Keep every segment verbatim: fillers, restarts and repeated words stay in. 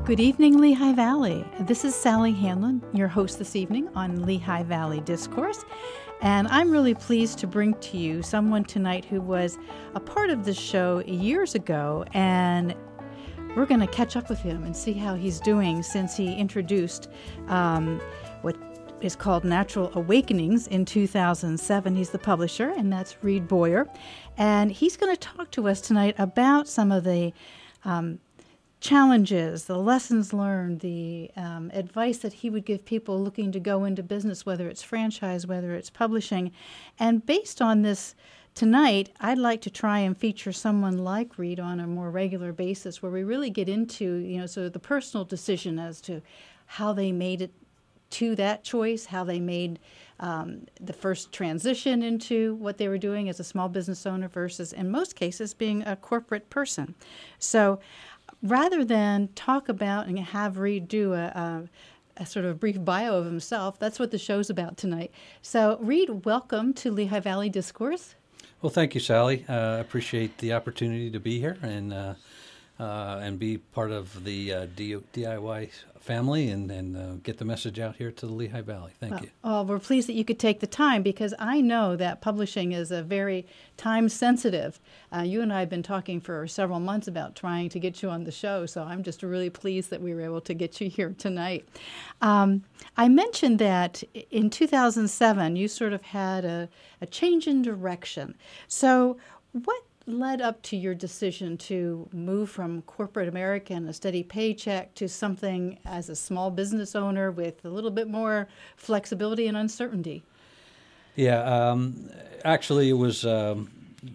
Good evening, Lehigh Valley. This is Sally Hanlon, your host this evening on Lehigh Valley Discourse. And I'm really pleased to bring to you someone tonight who was a part of this show years ago. And we're going to catch up with him and see how he's doing since he introduced um, what is called Natural Awakenings in two thousand seven. He's the publisher, and that's Reed Boyer. And he's going to talk to us tonight about some of the um, challenges, the lessons learned, the um, advice that he would give people looking to go into business, whether it's franchise, whether it's publishing. And based on this tonight, I'd like to try and feature someone like Reed on a more regular basis where we really get into, you know, sort of the personal decision as to how they made it to that choice, how they made um, the first transition into what they were doing as a small business owner versus, in most cases, being a corporate person. So rather than talk about and have Reed do a, a, a sort of brief bio of himself, that's what the show's about tonight. So, Reed, welcome to Lehigh Valley Discourse. Well, thank you, Sally. I uh, appreciate the opportunity to be here and uh, uh, and be part of the uh, D- DIY family and, and uh, get the message out here to the Lehigh Valley. Thank well, you. Oh, we're pleased that you could take the time because I know that publishing is a very time-sensitive. Uh, you and I have been talking for several months about trying to get you on the show, so I'm just really pleased that we were able to get you here tonight. Um, I mentioned that in two thousand seven, you sort of had a, a change in direction. So what led up to your decision to move from corporate America and a steady paycheck to something as a small business owner with a little bit more flexibility and uncertainty? Yeah, um, actually, it was um,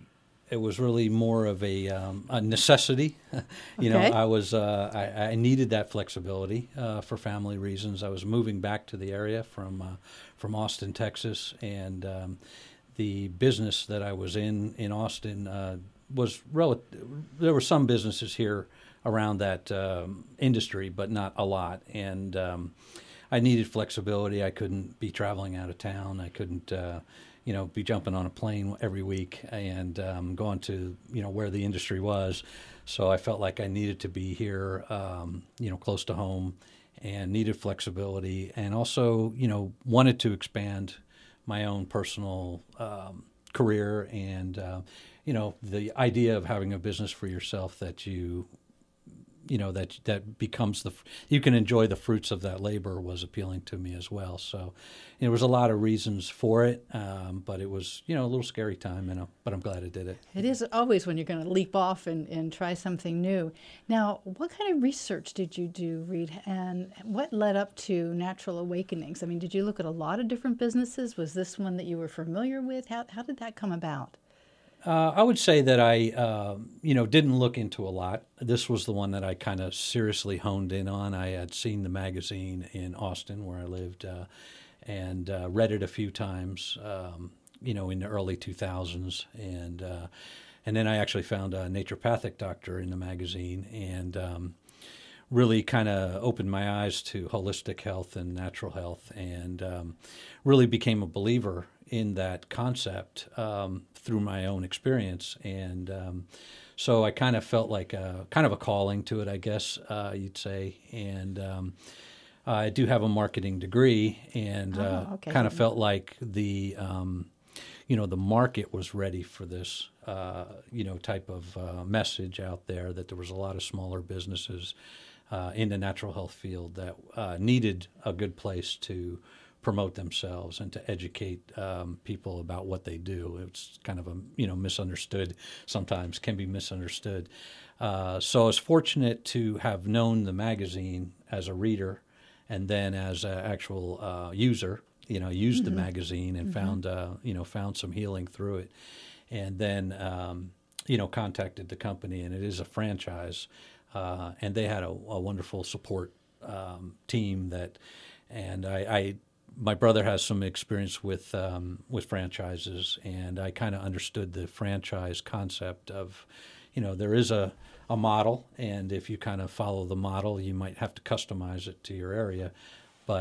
it was really more of a, um, a necessity. you Okay. know, I was uh, I, I needed that flexibility uh, for family reasons. I was moving back to the area from uh, from Austin, Texas, and um, the business that I was in in Austin uh, was rel- there were some businesses here around that um, industry, but not a lot. And um, I needed flexibility. I couldn't be traveling out of town. I couldn't, uh, you know, be jumping on a plane every week and um, going to, you know, where the industry was. So I felt like I needed to be here, um, you know, close to home, and needed flexibility, and also, you know, wanted to expand my own personal um, career, and uh, you know, the idea of having a business for yourself that you, you know, that that becomes the you can enjoy the fruits of that labor was appealing to me as well. So there was a lot of reasons for it, um, but it was, you know, a little scary time, you know, but I'm glad I did it. It is always when you're going to leap off and, and try something new. Now, what kind of research did you do, Reed, and what led up to Natural Awakenings? I mean, did you look at a lot of different businesses? Was this one that you were familiar with? How how did that come about? Uh, I would say that I, uh, you know, didn't look into a lot. This was the one that I kind of seriously honed in on. I had seen the magazine in Austin where I lived uh, and uh, read it a few times, um, you know, in the early two thousands. And uh, and then I actually found a naturopathic doctor in the magazine and um, really kind of opened my eyes to holistic health and natural health, and um, really became a believer in that concept um, through my own experience. And um, so I kind of felt like a, kind of a calling to it, I guess uh, you'd say. And um, I do have a marketing degree, and Oh, uh, okay. kind of felt like the um, you know the market was ready for this uh, you know type of uh, message out there. That there was a lot of smaller businesses uh, in the natural health field that uh, needed a good place to promote themselves and to educate um, people about what they do. It's kind of a, you know, misunderstood, sometimes can be misunderstood. Uh, so I was fortunate to have known the magazine as a reader and then as an actual uh, user, you know, used mm-hmm. the magazine and mm-hmm. found, uh, you know, found some healing through it. And then, um, you know, contacted the company, and it is a franchise. Uh, and they had a, a wonderful support um, team that, and I, I my brother has some experience with um, with franchises, and I kind of understood the franchise concept of, you know, there is a, a model, and if you kind of follow the model, you might have to customize it to your area, but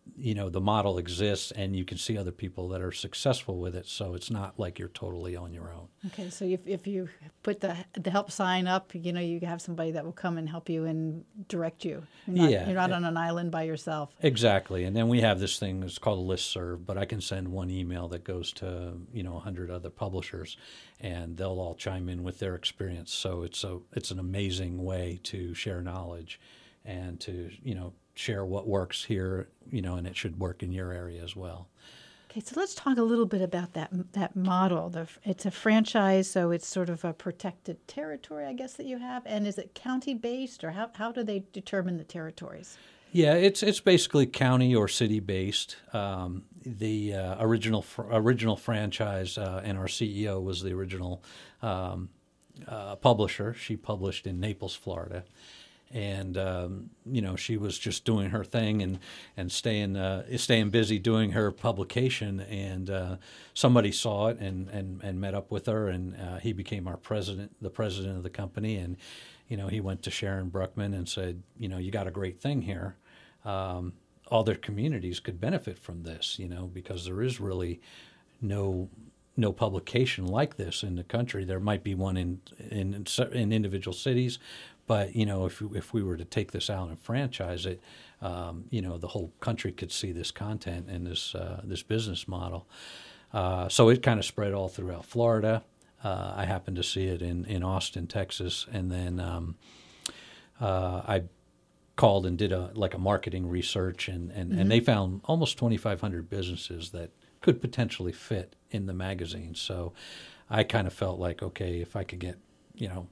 you know, the model exists and you can see other people that are successful with it. So it's not like you're totally on your own. Okay, so if, if you put the the help sign up, you know, you have somebody that will come and help you and direct you. You're not, Yeah. You're not on an island by yourself. Exactly. And then we have this thing, it's called a listserv, but I can send one email that goes to, you know, a hundred other publishers, and they'll all chime in with their experience. So it's a it's an amazing way to share knowledge and to, you know, share what works here, you know, and it should work in your area as well. Okay, so let's talk a little bit about that that model. The, it's a franchise, so it's sort of a protected territory, I guess, that you have. And is it county-based, or how, how do they determine the territories? Yeah, it's it's basically county or city based. Um, the uh, original fr- original franchise, uh, and our C E O was the original um, uh, publisher. She published in Naples, Florida. And um, you know, she was just doing her thing and and staying uh, staying busy doing her publication. And uh, somebody saw it and, and, and met up with her, and uh, he became our president, the president of the company. And you know, he went to Sharon Bruckman and said, you know, you got a great thing here. Um, other communities could benefit from this, you know, because there is really no no publication like this in the country. There might be one in in in individual cities. But, you know, if if we were to take this out and franchise it, um, you know, the whole country could see this content and this uh, this business model. Uh, so it kind of spread all throughout Florida. Uh, I happened to see it in, in Austin, Texas. And then um, uh, I called and did a like a marketing research, and, and, mm-hmm. and they found almost twenty-five hundred businesses that could potentially fit in the magazine. So I kind of felt like, okay, if I could get, you know,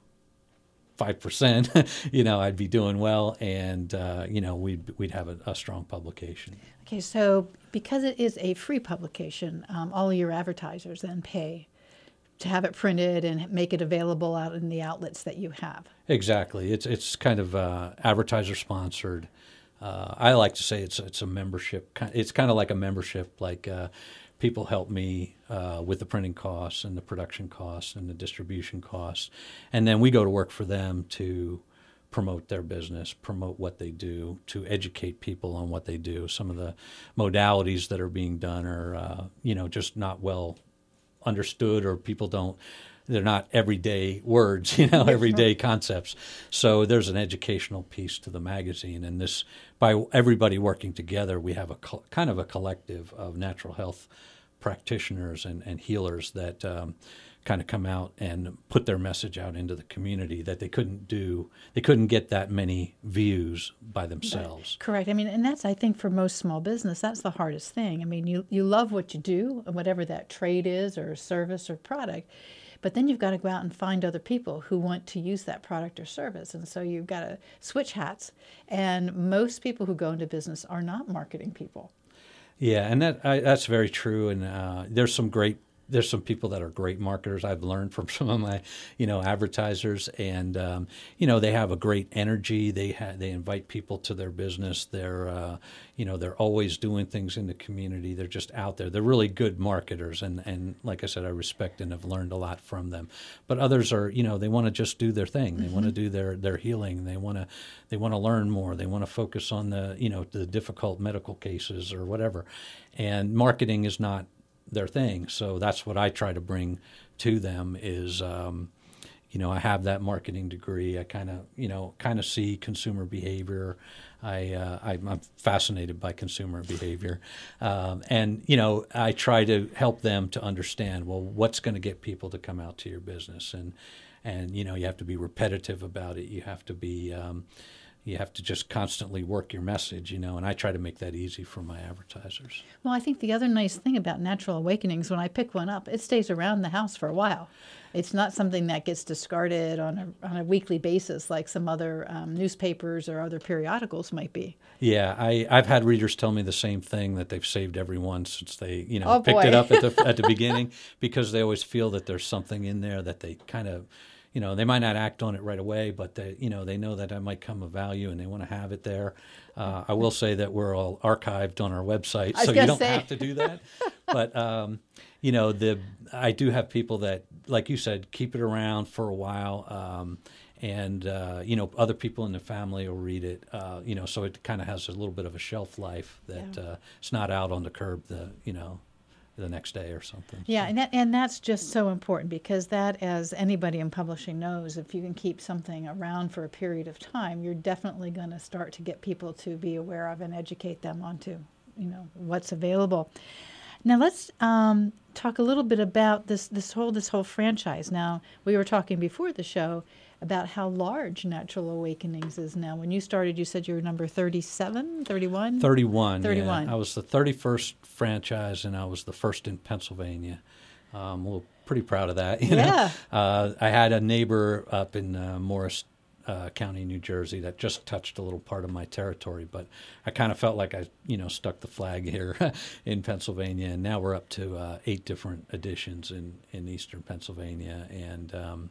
five percent, you know, I'd be doing well, and uh, you know, we'd we'd have a, a strong publication. Okay, so because it is a free publication, um, all of your advertisers then pay to have it printed and make it available out in the outlets that you have. Exactly, it's it's kind of uh, advertiser sponsored. Uh, I like to say it's it's a membership. It's kind of like a membership, like. Uh, People help me uh, with the printing costs and the production costs and the distribution costs. And then we go to work for them to promote their business, promote what they do, to educate people on what they do. Some of the modalities that are being done are, uh, you know, just not well understood, or people don't, they're not everyday words, you know, everyday concepts. So there's an educational piece to the magazine. And this, by everybody working together, we have a co- kind of a collective of natural health practitioners and, and healers that um, kind of come out and put their message out into the community that they couldn't do. They couldn't get that many views by themselves. Right. Correct. I mean, and that's, I think, for most small business, that's the hardest thing. I mean, you, you love what you do, whatever that trade is or service or product. But then you've got to go out and find other people who want to use that product or service. And so you've got to switch hats. And most people who go into business are not marketing people. Yeah, and that I, that's very true. And uh, there's some great there's some people that are great marketers. I've learned from some of my, you know, advertisers, and um, you know, they have a great energy. They ha- they invite people to their business. They're, uh, you know, they're always doing things in the community. They're just out there. They're really good marketers, and and like I said, I respect and have learned a lot from them. But others are, you know, they want to just do their thing. They mm-hmm. want to do their their healing. They want to they want to learn more. They want to focus on the, you know, the difficult medical cases or whatever. And marketing is not their thing. So that's what I try to bring to them is, um, you know, I have that marketing degree. I kind of, you know, kind of see consumer behavior. I, uh, I'm fascinated by consumer behavior. Um, and, you know, I try to help them to understand, well, what's going to get people to come out to your business? And, and, you know, you have to be repetitive about it. You have to be, um, you have to just constantly work your message, you know, and I try to make that easy for my advertisers. Well, I think the other nice thing about Natural Awakenings, when I pick one up, it stays around the house for a while. It's not something that gets discarded on a on a weekly basis like some other um, newspapers or other periodicals might be. Yeah, I, I've had readers tell me the same thing, that they've saved every one since they, you know, oh, picked boy. it up at the at the beginning, because they always feel that there's something in there that they kind of, you know, they might not act on it right away, but they, you know, they know that it might come of value and they want to have it there. Uh, I will say that we're all archived on our website, so you don't say. have to do that. But, um, you know, the I do have people that, like you said, keep it around for a while. Um, and, uh, you know, other people in the family will read it, uh, you know, so it kind of has a little bit of a shelf life that Yeah. uh, it's not out on the curb, the, you know, the next day or something. Yeah, So- and that, and that's just so important because that, as anybody in publishing knows, if you can keep something around for a period of time, you're definitely going to start to get people to be aware of and educate them onto, you know, what's available. Now let's um, talk a little bit about this this whole this whole franchise. Now, we were talking before the show about how large Natural Awakenings is now. When you started, you said you were number thirty-seven, thirty-one? thirty-one. thirty-one. Yeah. I was the thirty-first franchise, and I was the first in Pennsylvania. Um, well, pretty proud of that. You Yeah. know? Uh, I had a neighbor up in uh, Morris uh, County, New Jersey, that just touched a little part of my territory, but I kind of felt like I, you know, stuck the flag here in Pennsylvania, and now we're up to uh, eight different editions in, in eastern Pennsylvania, and um,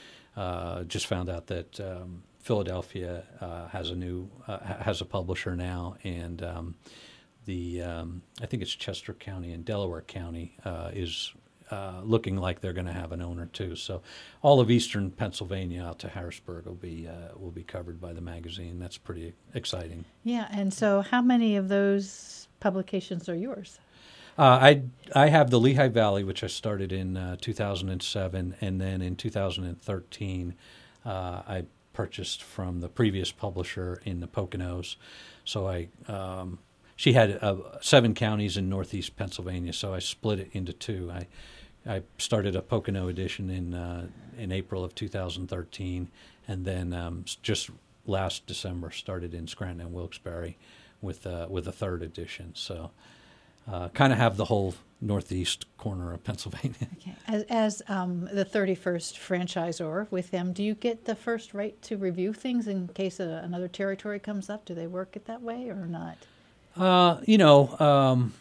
uh, just found out that um, Philadelphia uh, has a new uh, has a publisher now, and um, the um, I think it's Chester County and Delaware County uh, is uh, looking like they're going to have an owner too. So all of eastern Pennsylvania out to Harrisburg will be uh, will be covered by the magazine. That's pretty exciting. Yeah, and so how many of those publications are yours? Uh, I I have the Lehigh Valley, which I started in uh, two thousand seven, and then in two thousand thirteen, uh, I purchased from the previous publisher in the Poconos. So I um, she had uh, seven counties in northeast Pennsylvania, so I split it into two. I I started a Pocono edition in uh, in April of two thousand thirteen, and then um, just last December started in Scranton and Wilkes-Barre with uh, with a third edition. So. Uh, kind of have the whole northeast corner of Pennsylvania. Okay. As, as um, the thirty-first franchisor with them, do you get the first right to review things in case a, another territory comes up? Do they work it that way or not? Uh, you know, um,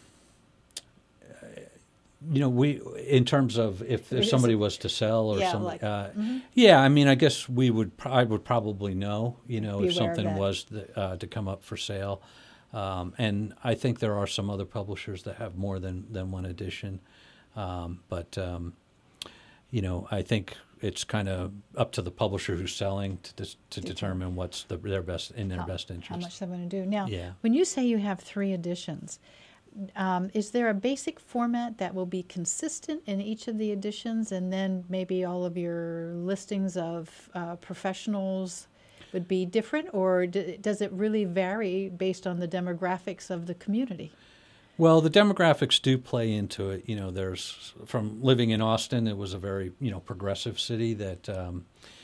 you know, we in terms of if, if somebody was to sell or Yeah, something. like- uh, Mhm. Yeah, I mean, I guess we would. pro- I would probably know. You know, Be if aware of something that. was th- uh, to come up for sale. Um, and I think there are some other publishers that have more than, than one edition. Um, but, um, you know, I think it's kind of up to the publisher who's selling to dis- to determine what's the, their best in their How- best How interest. much they want to do. Now, Yeah. when you say you have three editions, um, is there a basic format that will be consistent in each of the editions, and then maybe all of your listings of uh, professionals would be different, or d- does it really vary based on the demographics of the community? Well, the demographics do play into it. You know, there's from living in Austin, it was a very, you know, progressive city that um,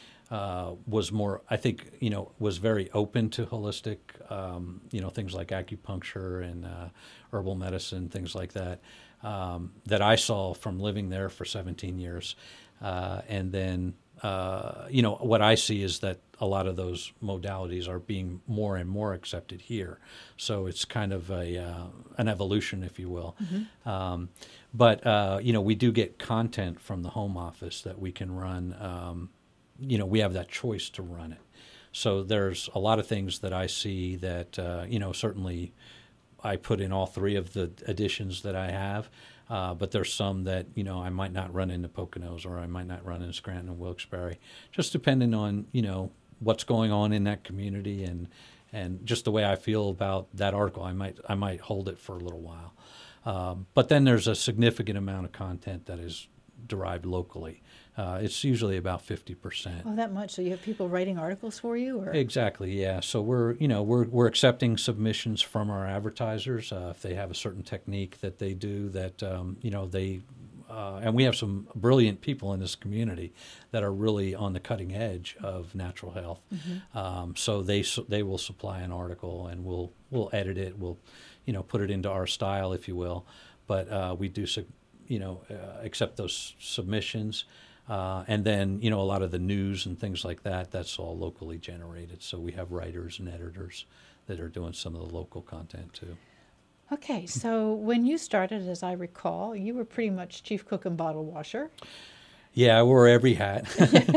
uh, was more, I think, you know, was very open to holistic, um, you know, things like acupuncture and uh, herbal medicine, things like that, um, that I saw from living there for seventeen years. Uh, and then, uh, you know, what I see is that a lot of those modalities are being more and more accepted here. So it's kind of a uh, an evolution, if you will. Mm-hmm. Um, but, uh, you know, we do get content from the home office that we can run. Um, you know, we have that choice to run it. So there's a lot of things that I see that, uh, you know, certainly I put in all three of the editions that I have. Uh, but there's some that, you know, I might not run into Poconos or I might not run in Scranton and Wilkes-Barre, just depending on, you know, what's going on in that community and and just the way I feel about that article. I might I might hold it for a little while. Um, but then there's a significant amount of content that is derived locally. Uh, it's usually about fifty percent. Oh, that much? So you have people writing articles for you, or Exactly, yeah. So we're, you know, we're we're accepting submissions from our advertisers uh, if they have a certain technique that they do that, um, you know, they, uh, and we have some brilliant people in this community that are really on the cutting edge of natural health. Mm-hmm. Um, so they su- they will supply an article and we'll we'll edit it, we'll, you know, put it into our style, if you will. But uh, we do, su- you know, uh, accept those submissions. Uh, and then, you know, a lot of the news and things like that, that's all locally generated. So we have writers and editors that are doing some of the local content too. Okay, so when you started, as I recall, you were pretty much chief cook and bottle washer. Yeah, I wore every hat.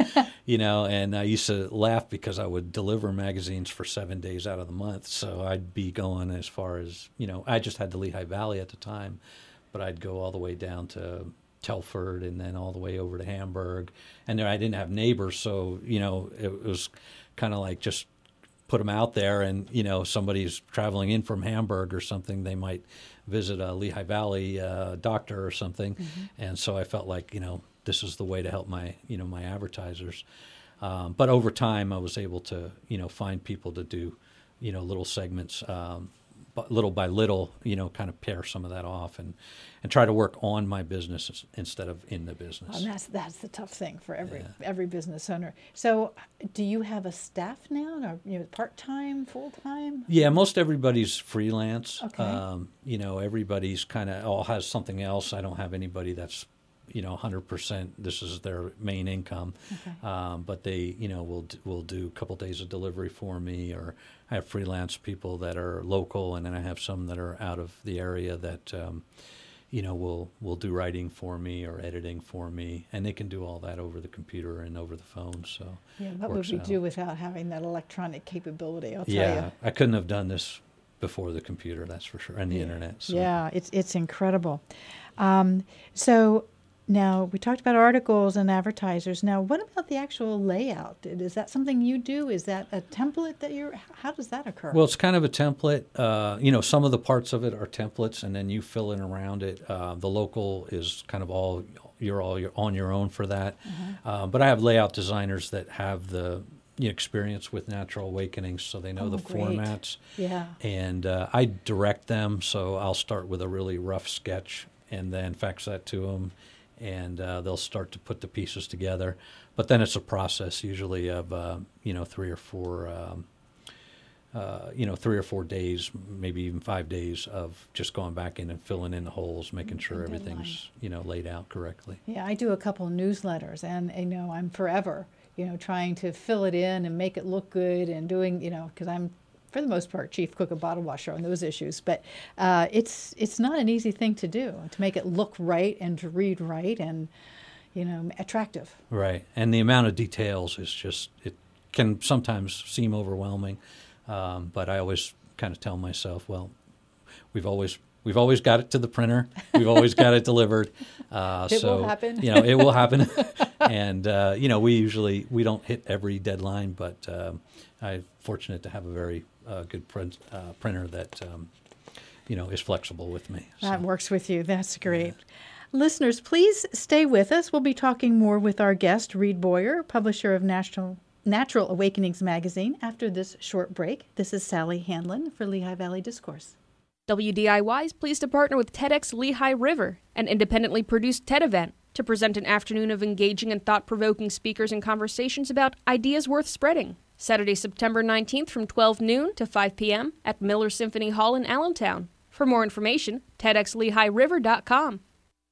you know, and I used to laugh because I would deliver magazines for seven days out of the month. So I'd be going as far as, you know, I just had the Lehigh Valley at the time, but I'd go all the way down to Telford and then all the way over to Hamburg. And there I didn't have neighbors, so, you know, it, it was kind of like just put them out there, and, you know, somebody's traveling in from Hamburg or something, they might visit a Lehigh Valley uh, doctor or something. Mm-hmm. And so I felt like, you know, this is the way to help my, you know, my advertisers. Um, but over time, I was able to, you know, find people to do, you know, little segments, um, but little by little, you know, kind of pair some of that off and, and try to work on my business instead of in the business. And that's that's the tough thing for every Yeah. every business owner. So, do you have a staff now, or, you know, part time, full time? Yeah, most everybody's freelance. Okay. Um, you know, everybody's kind of all has something else. I don't have anybody that's, you know, one hundred percent this is their main income. Okay. Um, but they, you know, will will do a couple days of delivery for me, or I have freelance people that are local, and then I have some that are out of the area that, um, you know, will will do writing for me or editing for me, and they can do all that over the computer and over the phone. So Yeah, what would we out. do without having that electronic capability? I'll tell Yeah, you. I couldn't have done this before the computer, that's for sure, and the Yeah. internet. So. Yeah, it's it's incredible. Um, so now we talked about articles and advertisers. Now, what about the actual layout? Is that something you do? Is that a template that you're? How does that occur? Well, it's kind of a template. Uh, you know, some of the parts of it are templates, and then you fill in around it. Uh, the local is kind of all you're all you're on your own for that. Uh-huh. Uh, but I have layout designers that have the you know, experience with Natural Awakenings, so they know Oh, the great. formats. Yeah. And uh, I direct them, so I'll start with a really rough sketch and then fax that to them, and uh, they'll start to put the pieces together. But then it's a process usually of uh, you know three or four um, uh, you know three or four days, maybe even five days of just going back in and filling in the holes, making sure And everything's you know laid out correctly. Yeah, I do a couple newsletters, and you know I'm forever, you know, trying to fill it in and make it look good, and doing, you know, because I'm for the most part chief cook and bottle washer on those issues. But uh, it's it's not an easy thing to do, to make it look right and to read right and, you know, attractive. Right, and the amount of details is just, it can sometimes seem overwhelming, um, but I always kind of tell myself, well, we've always we've always got it to the printer, we've always got it delivered. Uh, It so, will happen. you know, it will happen, and uh, you know, we usually we don't hit every deadline, but um, I'm fortunate to have a very uh, good print, uh, printer that um, you know is flexible with me. That So, works with you. That's great. Listeners, please stay with us. We'll be talking more with our guest, Reed Boyer, publisher of National Natural Awakenings magazine, after this short break. This is Sally Hanlon for Lehigh Valley Discourse. W D I Y is pleased to partner with TEDx Lehigh River, an independently produced TED event, to present an afternoon of engaging and thought-provoking speakers and conversations about ideas worth spreading. Saturday, September nineteenth from twelve noon to five p.m. at Miller Symphony Hall in Allentown. For more information, TEDx Lehigh River dot com.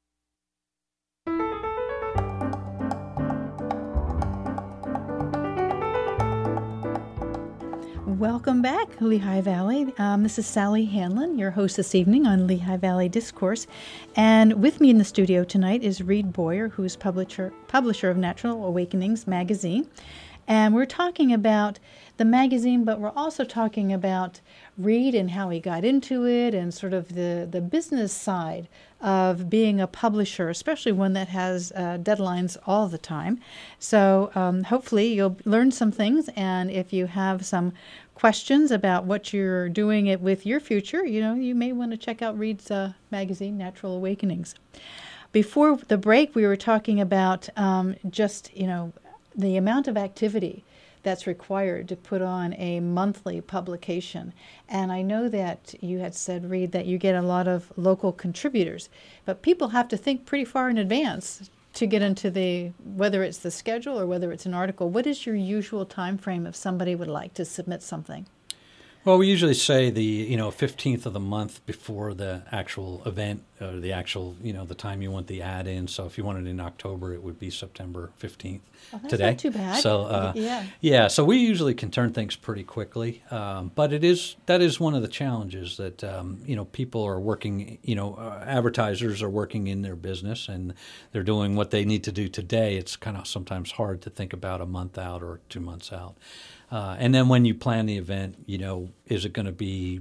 Welcome back, Lehigh Valley. Um, this is Sally Hanlon, your host this evening on Lehigh Valley Discourse. And with me in the studio tonight is Reed Boyer, who is publisher, publisher of Natural Awakenings magazine. And we're talking about the magazine, but we're also talking about Reed and how he got into it, and sort of the, the business side of being a publisher, especially one that has uh, deadlines all the time. So um, hopefully you'll learn some things, and if you have some questions about what you're doing it with your future, you know, you may want to check out Reed's uh, magazine, Natural Awakenings. Before the break, we were talking about um, just, you know, the amount of activity that's required to put on a monthly publication. And I know that you had said, Reed, that you get a lot of local contributors, but people have to think pretty far in advance to get into the, whether it's the schedule or whether it's an article. What is your usual time frame if somebody would like to submit something? Well, we usually say the you know fifteenth of the month before the actual event uh, the actual, you know, the time you want the ad in. So if you want it in October, it would be September fifteenth. Oh, that's today. not too bad. So uh, yeah, yeah. So we usually can turn things pretty quickly, um, but it is that is one of the challenges that um, you know people are working. You know, uh, advertisers are working in their business and they're doing what they need to do today. It's kind of sometimes hard to think about a month out or two months out. Uh, and then when you plan the event, you know, is it going to be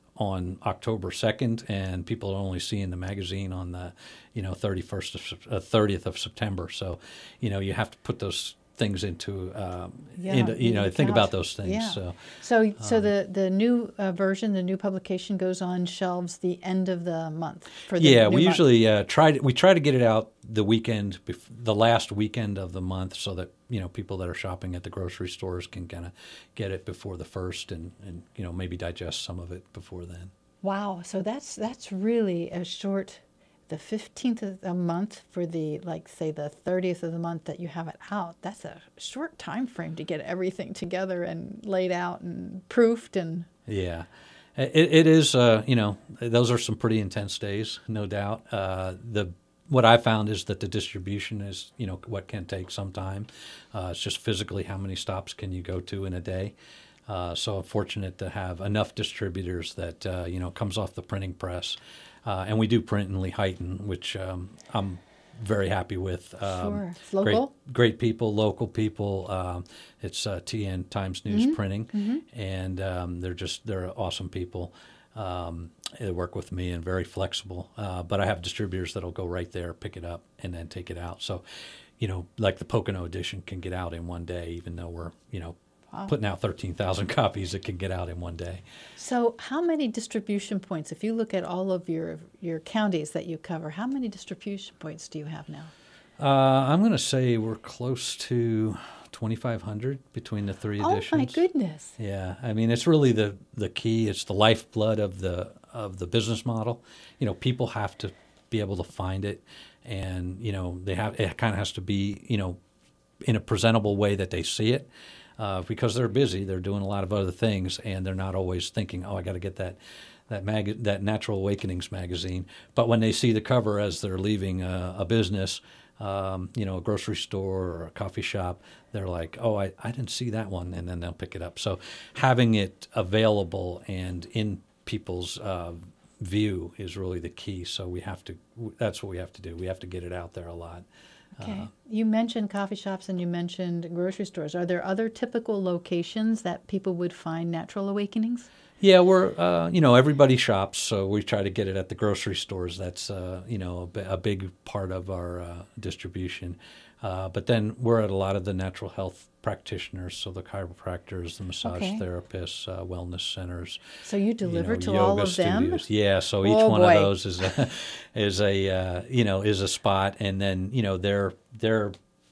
on October second, and people are only seeing the magazine on the, you know, thirty-first of uh, thirtieth of September. So, you know, you have to put those things into, um, yeah, into you know, think count. about those things. Yeah. So, so, so um, the the new uh, version, the new publication goes on shelves the end of the month. For the yeah, new we month. usually uh, try to, we try to get it out the weekend, bef- the last weekend of the month, so that you know people that are shopping at the grocery stores can kind of get it before the first, and, and you know maybe digest some of it before then. Wow, so that's that's really a short. The fifteenth of the month for the, like, say, the thirtieth of the month that you have it out, that's a short time frame to get everything together and laid out and proofed. And Yeah, it, it is, uh, you know, those are some pretty intense days, no doubt. Uh, the What I found is that the distribution is, you know, what can take some time. Uh, it's just physically how many stops can you go to in a day. Uh, so I'm fortunate to have enough distributors that, uh, you know, comes off the printing press. Uh, and we do print in Lehighton, which um, I'm very happy with. Um, sure, it's local. Great, great people, local people. Um, it's uh, T N Times News Mm-hmm. Printing, Mm-hmm. and um, they're just they're awesome people. Um, they work with me and very flexible. Uh, but I have distributors that'll go right there, pick it up, and then take it out. So, you know, like the Pocono edition can get out in one day, even though we're you know. Wow. Putting out thirteen thousand copies, it can get out in one day. So how many distribution points, if you look at all of your your counties that you cover, how many distribution points do you have now? Uh, I'm going to say we're close to twenty-five hundred between the three editions. Oh my goodness! Yeah, I mean it's really the the key. It's the lifeblood of the of the business model. You know, people have to be able to find it, and you know they have it kind of has to be you know in a presentable way that they see it. Uh, because they're busy, they're doing a lot of other things, and they're not always thinking, "Oh, I got to get that that mag- that Natural Awakenings magazine." But when they see the cover as they're leaving a, a business, um, you know, a grocery store or a coffee shop, they're like, "Oh, I, I didn't see that one," and then they'll pick it up. So having it available and in people's uh, view is really the key. So we have to. That's what we have to do. We have to get it out there a lot. Okay. Uh, You mentioned coffee shops and you mentioned grocery stores. Are there other typical locations that people would find Natural Awakenings? Yeah, we're, uh, you know, everybody shops, so we try to get it at the grocery stores. That's, uh, you know, a, a big part of our uh, distribution. Uh, but then we're at a lot of the natural health practitioners, so the chiropractors, the massage Okay. therapists, uh, wellness centers. So you deliver you know, to all yoga of them? studios. Yeah, so each Oh, one boy. of those is a, is a uh, you know is a spot, and then you know they're they're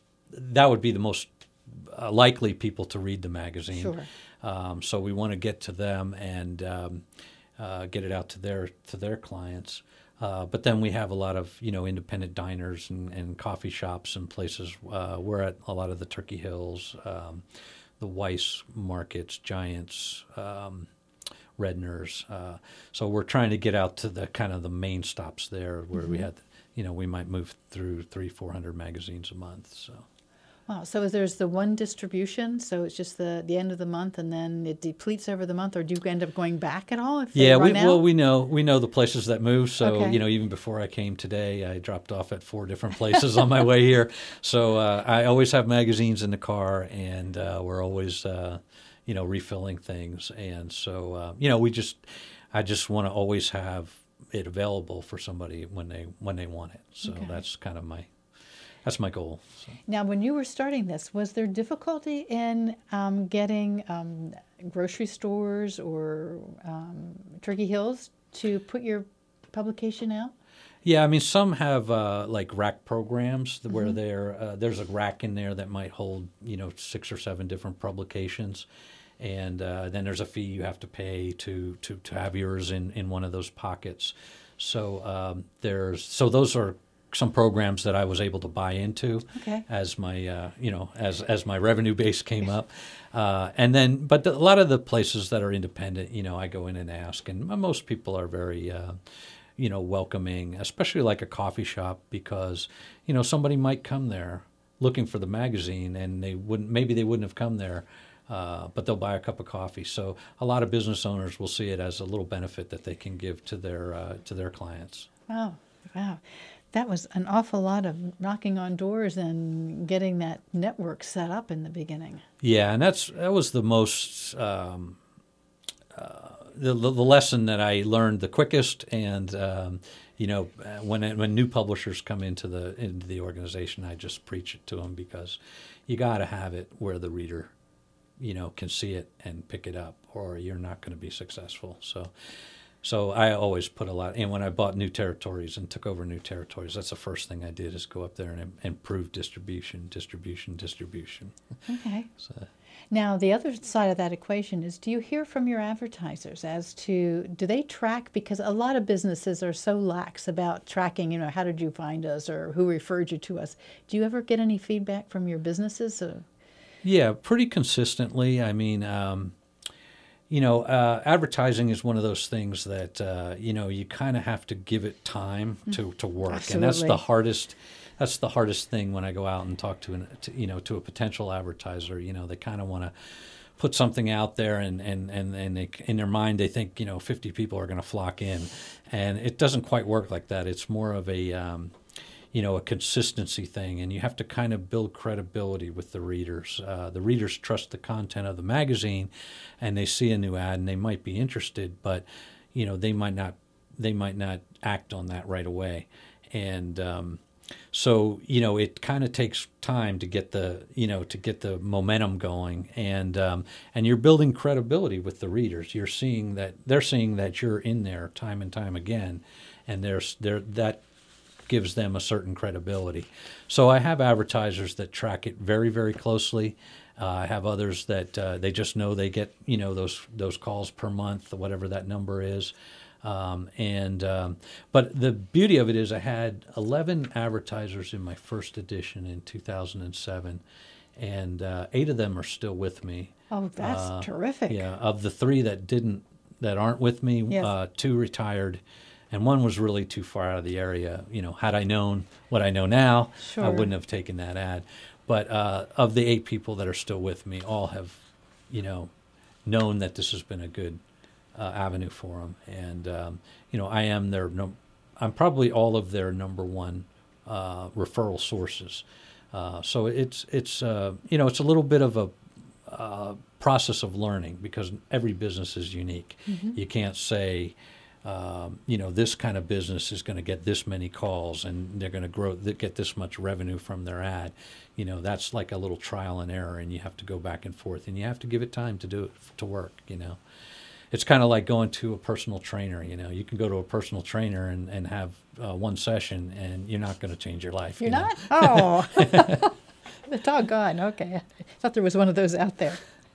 that would be the most uh, likely people to read the magazine. Sure. Um, so we want to get to them and um, uh, get it out to their to their clients. Uh, but then we have a lot of you know independent diners and, and coffee shops and places. Uh, we're at a lot of the Turkey Hills, um, the Weiss Markets, Giants, um, Redner's. Uh, so we're trying to get out to the kind of the main stops there, where Mm-hmm. we had, you know, we might move through three, four hundred magazines a month. So. Wow. So there's the one distribution, so it's just the, the end of the month and then it depletes over the month, or do you end up going back at all if they Yeah, we, run out? well, we know we know the places that move. So Okay. you know, even before I came today, I dropped off at four different places on my way here. So uh, I always have magazines in the car, and uh, we're always uh, you know refilling things. And so uh, you know, we just I just want to always have it available for somebody when they when they want it. So Okay. that's kind of my that's my goal. So. Now, when you were starting this, was there difficulty in um, getting um, grocery stores or um, Turkey Hills to put your publication out? Yeah, I mean, some have uh, like rack programs where Mm-hmm. they're, uh, there's a rack in there that might hold, you know, six or seven different publications. And uh, then there's a fee you have to pay to, to, to have yours in, in one of those pockets. So um, there's so those are some programs that I was able to buy into Okay. as my uh, you know as as my revenue base came up, uh, and then but the, a lot of the places that are independent, you know, I go in and ask, and most people are very. Uh, you know, welcoming, especially like a coffee shop, because, you know, somebody might come there looking for the magazine and they wouldn't, maybe they wouldn't have come there, uh, but they'll buy a cup of coffee. So a lot of business owners will see it as a little benefit that they can give to their uh, to their clients. Wow, wow. That was an awful lot of knocking on doors and getting that network set up in the beginning. Yeah, and that's that was the most um, uh, the the lesson that I learned the quickest. And um, you know, when when new publishers come into the into the organization, I just preach it to them, because you got to have it where the reader, you know, can see it and pick it up, or you're not going to be successful. So. So I always put a lot, and when I bought new territories and took over new territories, that's the first thing I did, is go up there and improve distribution, distribution, distribution. Okay. So. Now, the other side of that equation is, do you hear from your advertisers as to, do they track? Because a lot of businesses are so lax about tracking, you know, how did you find us or who referred you to us? Do you ever get any feedback from your businesses? Or? Yeah, pretty consistently. I mean, um, You know, uh, advertising is one of those things that, uh, you know, you kind of have to give it time to, to work. Absolutely. And that's the hardest, that's the hardest thing when I go out and talk to, an, to you know, to a potential advertiser. You know, they kind of want to put something out there, and, and, and, and they, in their mind they think, you know, fifty people are going to flock in. And it doesn't quite work like that. It's more of a, um, you know, a consistency thing, and you have to kind of build credibility with the readers. Uh, the readers trust the content of the magazine, and they see a new ad and they might be interested, but you know, they might not they might not act on that right away. And um, so, you know, it kind of takes time to get the you know to get the momentum going, and um, and you're building credibility with the readers. You're seeing that they're seeing that you're in there time and time again, and there's there that. gives them a certain credibility. So I have advertisers that track it very, very closely. Uh, I have others that uh, they just know they get, you know, those those calls per month, whatever that number is. Um, and um, but the beauty of it is I had eleven advertisers in my first edition in two thousand seven, and uh, eight of them are still with me. Oh, that's uh, terrific. Yeah, of the three that didn't, that aren't with me, Yes. uh, two retired. And one was really too far out of the area. You know, had I known what I know now, Sure. I wouldn't have taken that ad. But uh, of the eight people that are still with me, all have, you know, known that this has been a good uh, avenue for them. And, um, you know, I am their, num- I'm probably all of their number one uh, referral sources. Uh, so it's, it's uh, you know, it's a little bit of a uh, process of learning, because every business is unique. Mm-hmm. You can't say, Um, you know, this kind of business is going to get this many calls and they're going to grow, get this much revenue from their ad. You know, that's like a little trial and error, and you have to go back and forth, and you have to give it time to do it, to work, you know. It's kind of like going to a personal trainer, you know. You can go to a personal trainer and, and have uh, one session, and you're not going to change your life. You're you not? know? Oh, doggone. Okay. I thought there was one of those out there.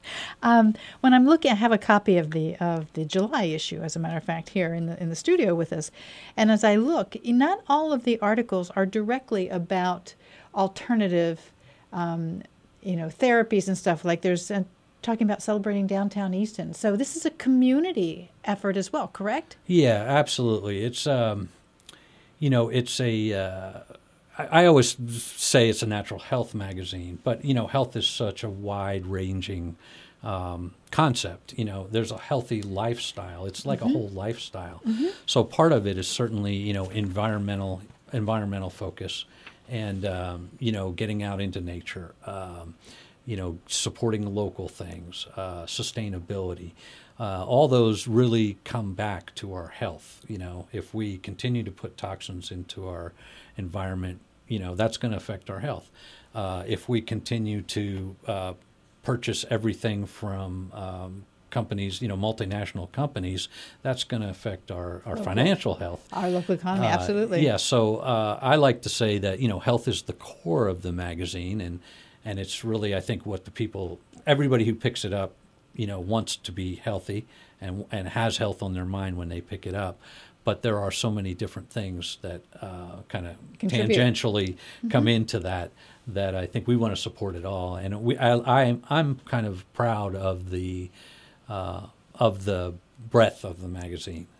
Um, when I'm looking, I have a copy of the of the July issue, as a matter of fact, here in the in the studio with us. And as I look, not all of the articles are directly about alternative, um, you know, therapies and stuff. Like there's uh, talking about celebrating downtown Easton. So this is a community effort as well, correct? Yeah, absolutely. It's um, you know, it's a. Uh, I, I always say it's a natural health magazine, but you know, health is such a wide-ranging um, concept. You know, there's a healthy lifestyle. It's like mm-hmm. a whole lifestyle. Mm-hmm. So part of it is certainly, you know, environmental environmental focus, and um, you know, getting out into nature. Um, you know, supporting local things, uh, sustainability. Uh, all those really come back to our health. You know, if we continue to put toxins into our environment, you know, that's going to affect our health. Uh, if we continue to uh, purchase everything from um, companies, you know, multinational companies, that's going to affect our, our financial health. Our local economy, uh, absolutely. Yeah, so uh, I like to say that, you know, health is the core of the magazine, and and it's really, I think, what the people, everybody who picks it up, you know, wants to be healthy and and has health on their mind when they pick it up. But there are so many different things that uh, kind of tangentially mm-hmm. come into that, that I think we want to support it all. And we, I, I, I'm kind of proud of the uh, of the breadth of the magazine.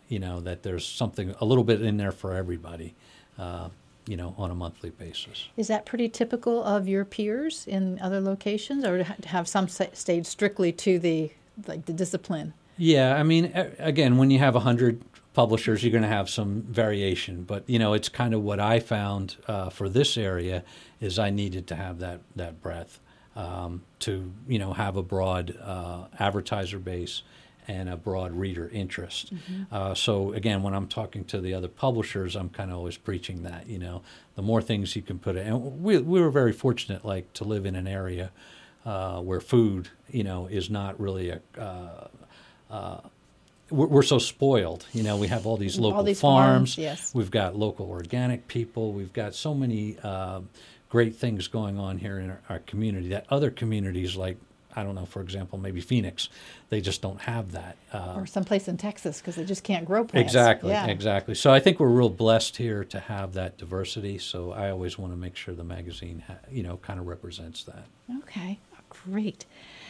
you know, that there's something a little bit in there for everybody, uh, you know, on a monthly basis. Is that pretty typical of your peers in other locations, or have some stayed strictly to the like the discipline? Yeah, I mean, again, when you have a hundred publishers, you're going to have some variation. But you know, it's kind of what I found uh, for this area is I needed to have that that breadth um, to you know have a broad uh, advertiser base and a broad reader interest. Mm-hmm. Uh, so again, when I'm talking to the other publishers, I'm kind of always preaching that, you know, the more things you can put in. And we, we were very fortunate, like, to live in an area uh, where food, you know, is not really a, uh, uh, we're, we're so spoiled. You know, we have all these local all these farms. farms yes. We've got local organic people. We've got so many uh, great things going on here in our, our community that other communities like, I don't know, for example, maybe Phoenix, they just don't have that. Uh, or someplace in Texas because they just can't grow plants. Exactly, yeah. exactly. So I think we're real blessed here to have that diversity. So I always want to make sure the magazine, ha- you know, kind of represents that. Okay, great.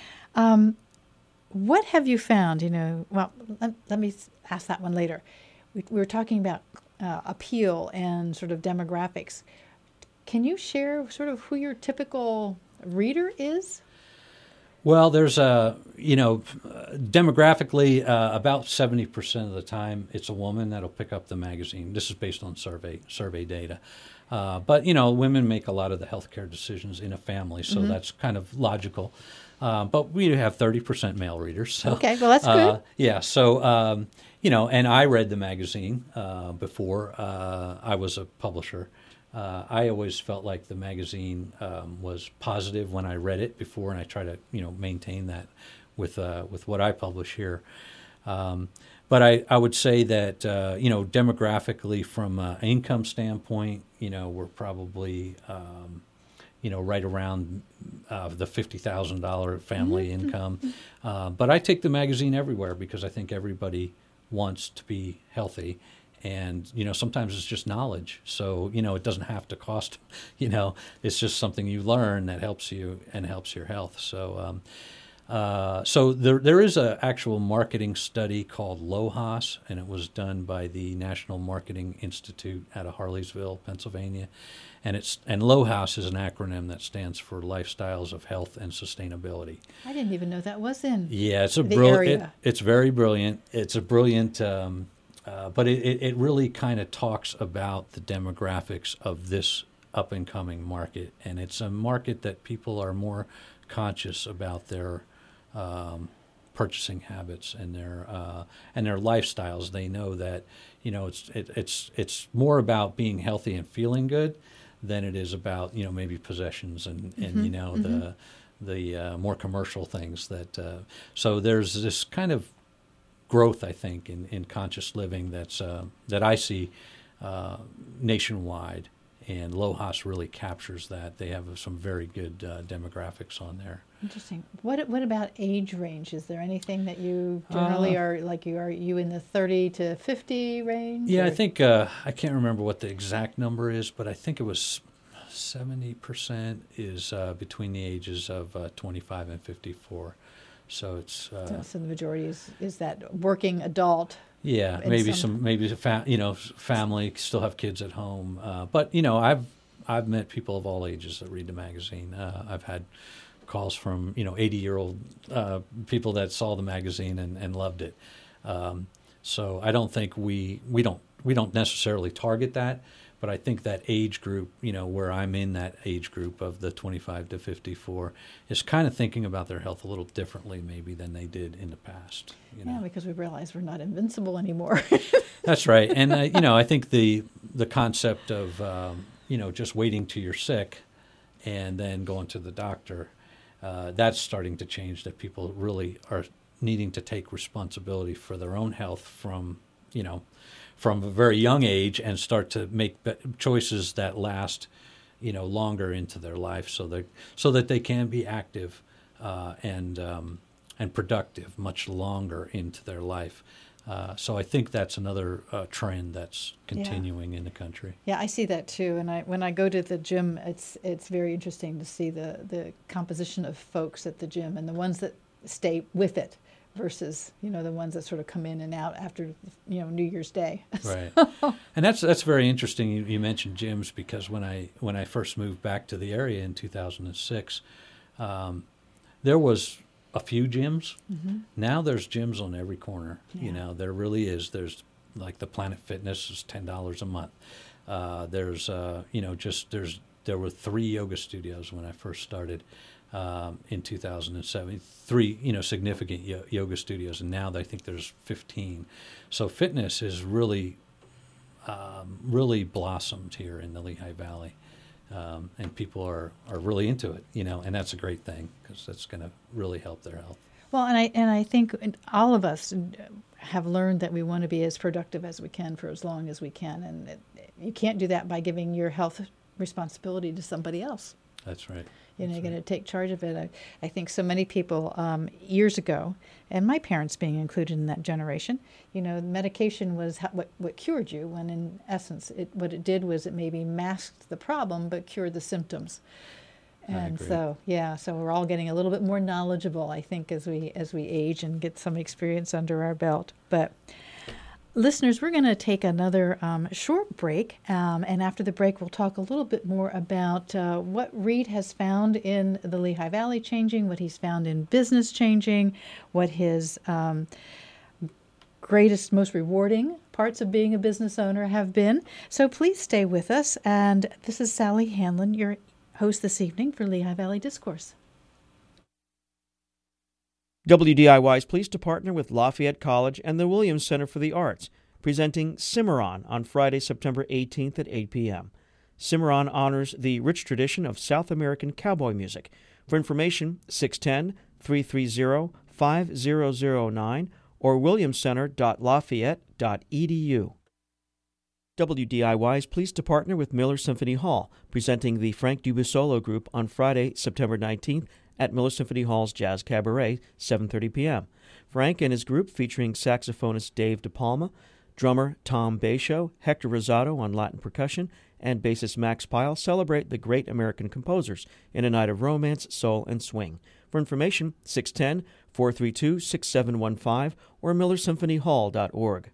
Um, what have you found, you know, well, let, let me ask that one later. We, we were talking about uh, appeal and sort of demographics. Can you share sort of who your typical reader is? Well, there's a, you know, demographically, uh, about seventy percent of the time it's a woman that'll pick up the magazine. This is based on survey survey data. Uh, but, you know, women make a lot of the healthcare decisions in a family, so mm-hmm. that's kind of logical. Uh, but we do have thirty percent male readers. So, okay, well, that's good. Uh, yeah, so, um, you know, and I read the magazine uh, before uh, I was a publisher. Uh, I always felt like the magazine um, was positive when I read it before, and I try to, you know, maintain that with uh, with what I publish here. Um, but I, I would say that, uh, you know, demographically from an income standpoint, you know, we're probably, um, you know, right around uh, the fifty thousand dollars family mm-hmm. income. Uh, but I take the magazine everywhere because I think everybody wants to be healthy. And, you know, sometimes it's just knowledge. So, you know, it doesn't have to cost, you know, it's just something you learn that helps you and helps your health. So, um, uh, so there there is an actual marketing study called LOHAS, and it was done by the National Marketing Institute out of Harleysville, Pennsylvania. And it's and LOHAS is an acronym that stands for Lifestyles of Health and Sustainability. I didn't even know that was in yeah, it's a the brill- area. It, it's very brilliant. It's a brilliant... Um, Uh, but it, it, it really kind of talks about the demographics of this up-and-coming market. And it's a market that people are more conscious about their um, purchasing habits and their uh, and their lifestyles. They know that, you know, it's it, it's it's more about being healthy and feeling good than it is about, you know, maybe possessions and, and mm-hmm. you know, mm-hmm. the the uh, more commercial things that. Uh, so there's this kind of growth, I think, in, in conscious living that's uh, that I see uh, nationwide, and LOHAS really captures that. They have some very good uh, demographics on there. Interesting. What what about age range? Is there anything that you generally uh, are like you are you in the thirty to fifty range? Yeah, or? I think uh, I can't remember what the exact number is, but I think it was seventy percent is uh, between the ages of uh, twenty-five and fifty-four. So it's uh, so, so the majority is, is that working adult. Yeah, maybe some, some maybe a fa- you know family still have kids at home, uh, but you know I've I've met people of all ages that read the magazine. Uh, I've had calls from you know eighty year old uh, people that saw the magazine and, and loved it. Um, so I don't think we we don't we don't necessarily target that. But I think that age group, you know, where I'm in that age group of the twenty-five to fifty-four, is kind of thinking about their health a little differently maybe than they did in the past. You know? Yeah, because we realize we're not invincible anymore. That's right. And, uh, you know, I think the the concept of, um, you know, just waiting till you're sick and then going to the doctor, uh, that's starting to change, that people really are needing to take responsibility for their own health from, you know, from a very young age and start to make be- choices that last, you know, longer into their life, so that so that they can be active uh, and um, and productive much longer into their life. Uh, so I think that's another uh, trend that's continuing yeah. in the country. Yeah, I see that too. And I when I go to the gym, it's it's very interesting to see the the composition of folks at the gym and the ones that stay with it versus, you know, the ones that sort of come in and out after, you know, New Year's Day. Right. And that's that's very interesting. You, you mentioned gyms, because when I when I first moved back to the area in two thousand six, um, there was a few gyms. Mm-hmm. Now there's gyms on every corner. Yeah. You know, there really is. There's like the Planet Fitness is ten dollars a month. Uh, there's uh, you know just there's there were three yoga studios when I first started. Um, in two thousand seven, three you know significant yo- yoga studios, and now I think there's fifteen. So fitness is really, um, really blossomed here in the Lehigh Valley, um, and people are, are really into it. You know, and that's a great thing, because that's going to really help their health. Well, and I and I think all of us have learned that we want to be as productive as we can for as long as we can, and it, you can't do that by giving your health responsibility to somebody else. That's right. You know, That's you're going right. to take charge of it. I, I think so many people um, years ago, and my parents being included in that generation, you know, medication was ha- what, what cured you, when in essence, it, what it did was it maybe masked the problem but cured the symptoms. And so, yeah, so we're all getting a little bit more knowledgeable, I think, as we as we age and get some experience under our belt. But listeners, we're going to take another um, short break, um, and after the break, we'll talk a little bit more about uh, what Reed has found in the Lehigh Valley changing, what he's found in business changing, what his um, greatest, most rewarding parts of being a business owner have been. So please stay with us, and this is Sally Hanlon, your host this evening for Lehigh Valley Discourse. W D I Y is pleased to partner with Lafayette College and the Williams Center for the Arts, presenting Cimarron on Friday, September eighteenth at eight p.m. Cimarron honors the rich tradition of South American cowboy music. For information, six one zero, three three zero, five zero zero nine or williams center dot lafayette dot e d u. W D I Y is pleased to partner with Miller Symphony Hall, presenting the Frank Dubisolo Group on Friday, September nineteenth at Miller Symphony Hall's Jazz Cabaret, seven thirty p.m. Frank and his group, featuring saxophonist Dave DePalma, drummer Tom Basho, Hector Rosado on Latin percussion, and bassist Max Pyle, celebrate the great American composers in a night of romance, soul, and swing. For information, six one zero, four three two, six seven one five or miller symphony hall dot org.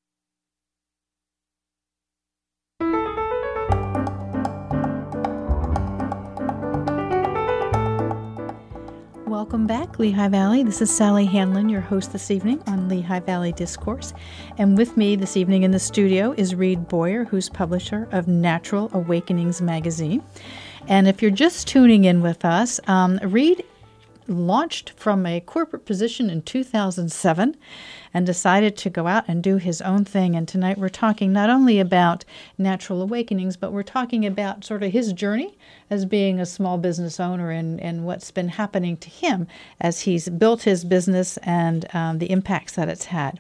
Welcome back, Lehigh Valley. This is Sally Hanlon, your host this evening on Lehigh Valley Discourse. And with me this evening in the studio is Reed Boyer, who's publisher of Natural Awakenings magazine. And if you're just tuning in with us, um, Reed launched from a corporate position in two thousand seven and decided to go out and do his own thing. And tonight we're talking not only about Natural Awakenings, but we're talking about sort of his journey as being a small business owner and, and what's been happening to him as he's built his business and um, the impacts that it's had.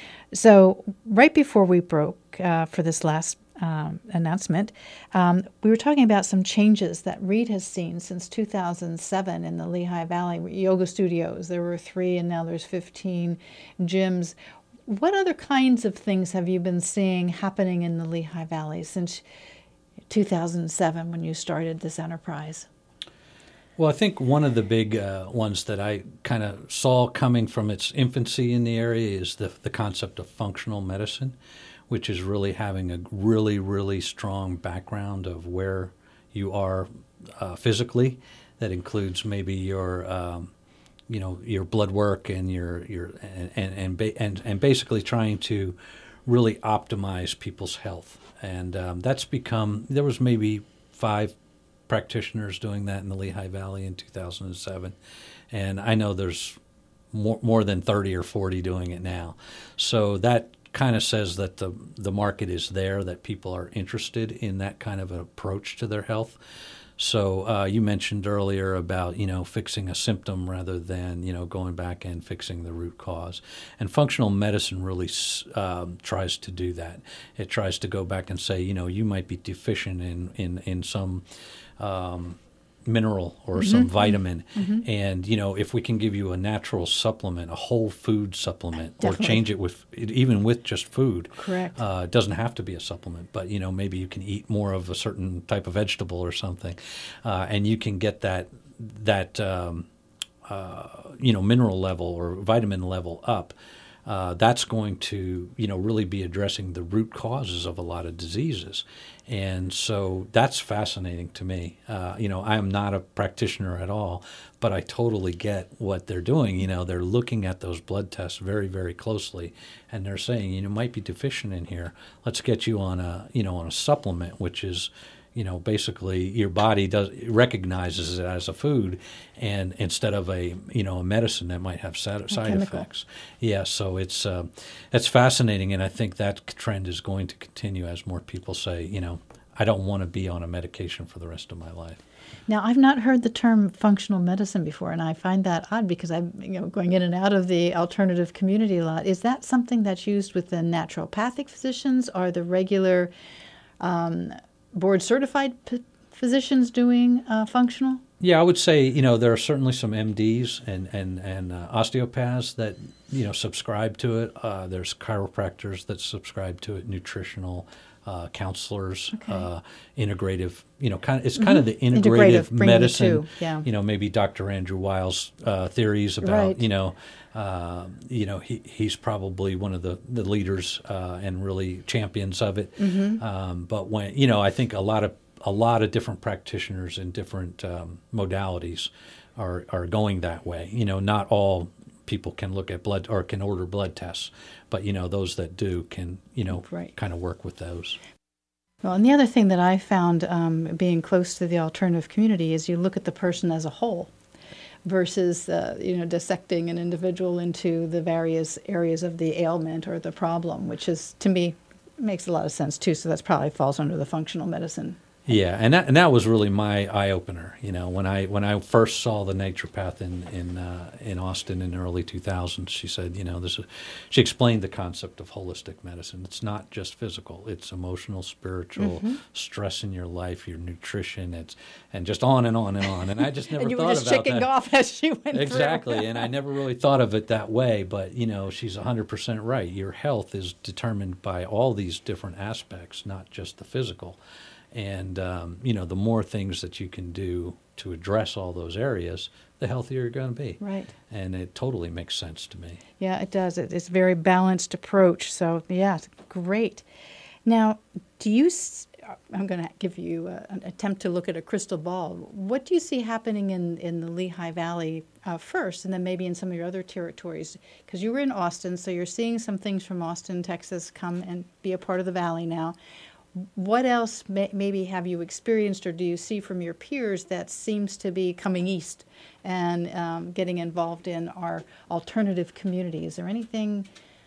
So right before we broke uh, for this last Um, announcement, um, we were talking about some changes that Reed has seen since two thousand seven in the Lehigh Valley yoga studios. There were three, and now there's fifteen gyms. What other kinds of things have you been seeing happening in the Lehigh Valley since two thousand seven when you started this enterprise? Well, I think one of the big uh, ones that I kind of saw coming from its infancy in the area is the the concept of functional medicine, which is really having a really, really strong background of where you are uh, physically. That includes maybe your, um, you know, your blood work and your your and and and, ba- and and basically trying to really optimize people's health. And um, that's become, there was maybe five practitioners doing that in the Lehigh Valley in two thousand seven, and I know there's more more than thirty or forty doing it now. So that kind of says that the the market is there, that people are interested in that kind of an approach to their health. So uh, you mentioned earlier about, you know, fixing a symptom rather than, you know, going back and fixing the root cause. And functional medicine really um, tries to do that. It tries to go back and say, you know, you might be deficient in, in, in some um mineral or mm-hmm. some vitamin, mm-hmm. and you know, if we can give you a natural supplement, a whole food supplement, Definitely. or change it with even with just food. Correct. Uh, it doesn't have to be a supplement, but you know, maybe you can eat more of a certain type of vegetable or something, uh, and you can get that that um, uh, you know, mineral level or vitamin level up, uh, that's going to, you know, really be addressing the root causes of a lot of diseases. And so that's fascinating to me. Uh, you know, I am not a practitioner at all, but I totally get what they're doing. You know, they're looking at those blood tests very, very closely, and they're saying, you know, might be deficient in here. Let's get you on a, you know, on a supplement, which is, you know, basically your body does recognizes it as a food, and instead of a, you know, a medicine that might have side, side effects. Yeah, so it's uh, it's fascinating, and I think that trend is going to continue as more people say, you know, I don't want to be on a medication for the rest of my life. Now, I've not heard the term functional medicine before, and I find that odd because I'm, you know, going in and out of the alternative community a lot. Is that something that's used with the naturopathic physicians, or the regular um, board-certified p- physicians doing uh, functional? Yeah, I would say, you know, there are certainly some M Ds and and and uh, osteopaths that, you know, subscribe to it. Uh, there's chiropractors that subscribe to it, nutritional uh, counselors, okay. uh, integrative. You know, kind of it's kind mm-hmm. of the integrative, integrative medicine. Yeah. You know, maybe Doctor Andrew Weil's uh, theories about, right. you know, uh, you know, he he's probably one of the the leaders uh, and really champions of it. Mm-hmm. Um, but when, you know, I think a lot of a lot of different practitioners in different um, modalities are, are going that way. You know, not all people can look at blood or can order blood tests, but, you know, those that do can, you know, right. kind of work with those. Well, and the other thing that I found um, being close to the alternative community is you look at the person as a whole versus, uh, you know, dissecting an individual into the various areas of the ailment or the problem, which is, to me, makes a lot of sense, too. So that's probably falls under the functional medicine. Yeah, and that and that was really my eye opener. You know, when I when I first saw the naturopath in in uh, in Austin in the early two thousands, she said, you know, this is, she explained the concept of holistic medicine. It's not just physical; it's emotional, spiritual, mm-hmm. stress in your life, your nutrition, it's and just on and on and on. And I just never and you thought were just about checking that. off as she went exactly, through. And I never really thought of it that way. But you know, she's a hundred percent right. Your health is determined by all these different aspects, not just the physical. And, um, you know, the more things that you can do to address all those areas, the healthier you're going to be. Right. And it totally makes sense to me. Yeah, it does. It, it's a very balanced approach. So, yeah, it's great. Now, do you, I'm going to give you a, an attempt to look at a crystal ball. What do you see happening in, in the Lehigh Valley uh, first, and then maybe in some of your other territories? Because you were in Austin, so you're seeing some things from Austin, Texas come and be a part of the Valley now. What else may, maybe have you experienced or do you see from your peers that seems to be coming east and um, getting involved in our alternative community? Is there anything?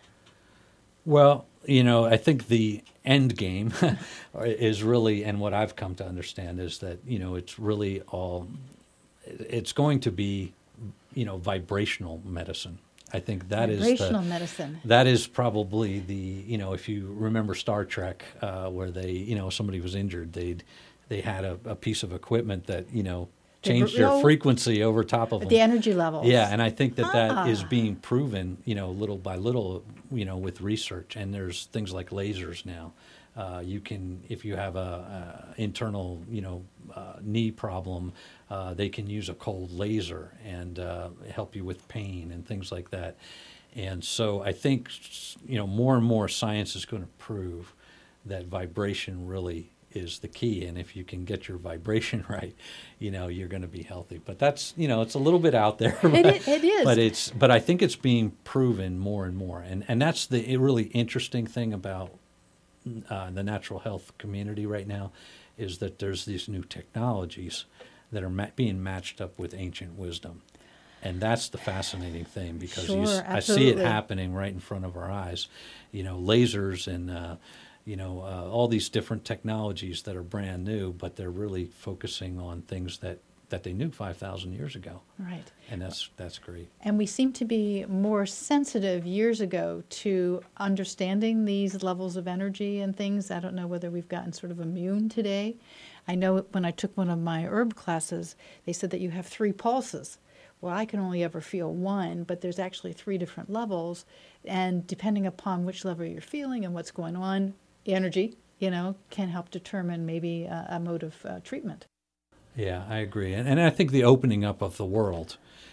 Well, you know, I think the end game is really, and what I've come to understand is that, you know, it's really all, it's going to be, you know, vibrational medicine. I think that is vibrational the, medicine. That is probably the, you know, if you remember Star Trek, uh, where they, you know, somebody was injured, they'd they had a, a piece of equipment that, you know, changed their frequency over top of them. The energy levels. Yeah, and I think that ah. that is being proven, you know, little by little, you know, with research. And there's things like lasers now. Uh, you can, if you have a, a internal, you know, uh, knee problem, uh, they can use a cold laser and uh, help you with pain and things like that. And so I think, you know, more and more science is going to prove that vibration really is the key. And if you can get your vibration right, you know, you're going to be healthy. But that's, you know, it's a little bit out there. But, it, it is. But it's, but I think it's being proven more and more. And and that's the really interesting thing about Uh, the natural health community right now, is that there's these new technologies that are ma- being matched up with ancient wisdom. And that's the fascinating thing, because sure, you, I see it happening right in front of our eyes. You know, lasers and, uh, you know, uh, all these different technologies that are brand new, but they're really focusing on things that, that they knew five thousand years ago. Right. And that's that's great. And we seem to be more sensitive years ago to understanding these levels of energy and things. I don't know whether we've gotten sort of immune today. I know when I took one of my herb classes, they said that you have three pulses. Well, I can only ever feel one, but there's actually three different levels. And depending upon which level you're feeling and what's going on, energy, you know, can help determine maybe a, a mode of uh, treatment. Yeah, I agree. And, and I think the opening up of the world,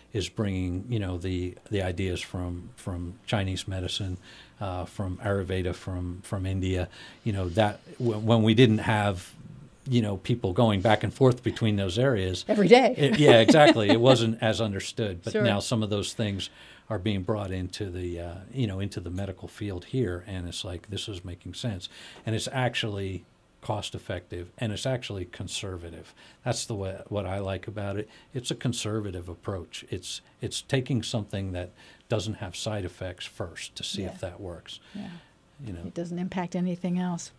is bringing, you know, the the ideas from from Chinese medicine, uh, from Ayurveda, from from India. You know, that w- when we didn't have, you know, people going back and forth between those areas every day. It, yeah, exactly. It wasn't as understood, but Sure. now some of those things are being brought into the, uh, you know, into the medical field here, and it's like this is making sense, and it's actually cost effective, and it's actually conservative. That's the way what I like about it. It's a conservative approach. It's it's taking something that doesn't have side effects first to see Yeah. if that works. Yeah. You know, It doesn't impact anything else.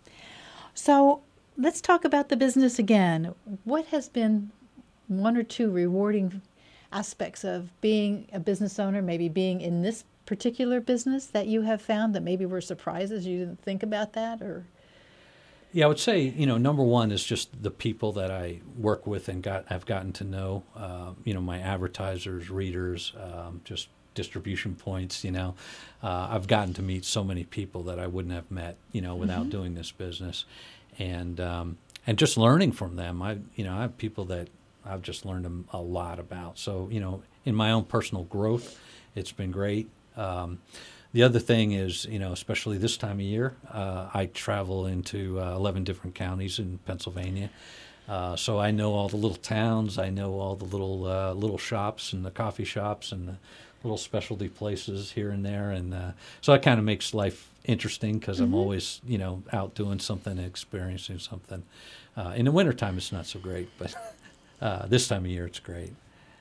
So let's talk about the business again. What has been one or two rewarding aspects of being a business owner, maybe being in this particular business that you have found that maybe were surprises you didn't think about that? Or yeah, I would say, you know, number one is just the people that I work with and got have gotten to know. Uh, you know, my advertisers, readers, um, just distribution points. You know, uh, I've gotten to meet so many people that I wouldn't have met, you know, without Mhm. doing this business, and um, and just learning from them. I, you know, I have people that I've just learned a, a lot about. So, you know, in my own personal growth, it's been great. Um, The other thing is, you know, especially this time of year, uh, I travel into uh, eleven different counties in Pennsylvania. Uh, so I know all the little towns. I know all the little uh, little shops and the coffee shops and the little specialty places here and there. And uh, so that kind of makes life interesting because Mhm. I'm always, you know, out doing something, experiencing something. Uh, in the wintertime, it's not so great, but uh, this time of year, it's great.